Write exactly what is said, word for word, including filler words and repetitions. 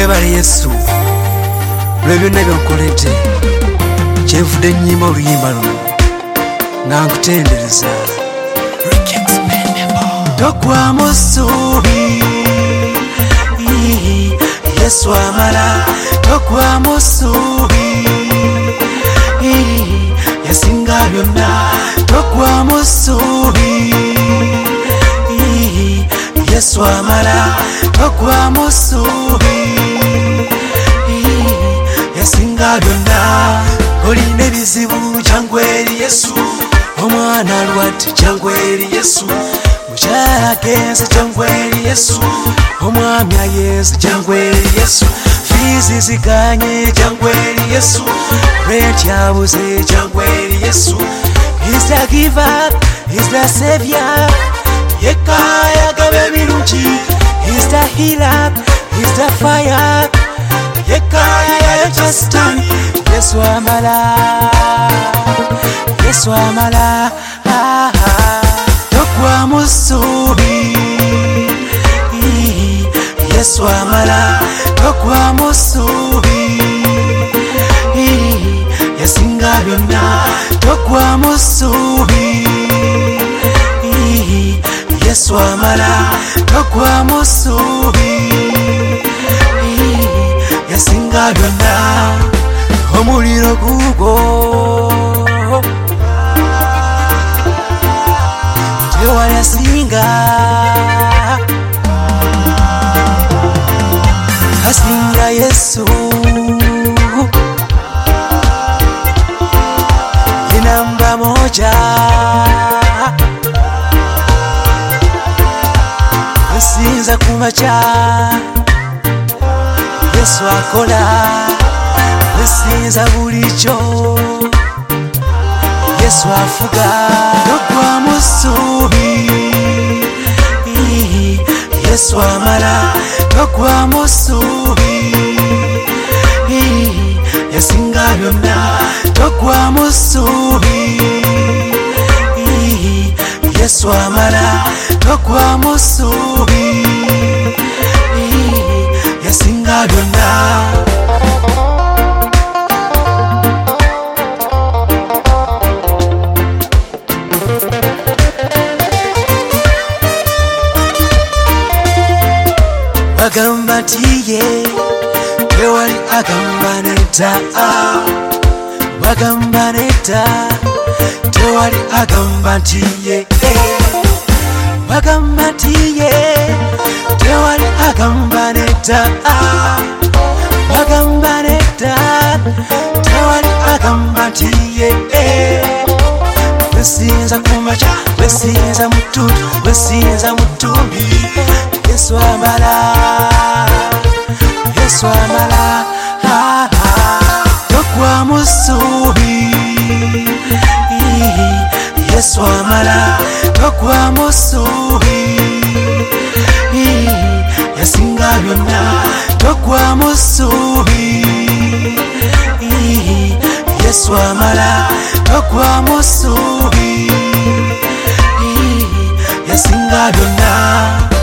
webale Yesu lwe byonna byonkoledde kyenvudde nnyimba oluyimba luno nga nkutendereza togwamu ssuubi Yesu amala togwamu ssuubi yasinga byonna togwamu ssuubi Yesu amala togwamu ssuubi yasinga byonna olina ebizibu jangu eri Yesu omwana alwadde jangu eri Yesu mukyala agenze jangu eri Yesu omwami ayenze jangu eri Yesu fiizi ziganye jangu eri Yesu rent yabuze jangu eri Yesu He's the giver, He's the savior yekka ayagaba ebirungi He's the healer, He's the fire yekka ayayokya Sitaani Yesu amala Yesu amala ah, ah. Togwamu ssuubi Yesu amala togwamu ssuubi yasinga byonna togwamu ssuubi Yesu amala togwamu ssuubi yasinga byonna omuliro gugwo tewali asinga asinga Yesu ye namba moja nsinza kumakya Yesu akola nsinza bulijjo Yesu afuga togwamu ssuubi Yesu amala togwamu ssuubi yasinga byonna togwamu ssuubi Yesu amala togwamu ssuubi yasinga byonna bagamba nti ye tewali agamba nedda bagamba nedda tewali agamba nti ye bagamba nti ye tewali agamba nedda bagamba nedda tewali agamba nti ye wesinza kumakya wesinza mututu wesinza mutumbi Yesu amala Yesu amala ah, ah. togwamu ssuubi Yesu amala togwamu ssuubi yasinga byonna togwamu ssuubi Yesu amala togwamu ssuubi yasinga byonna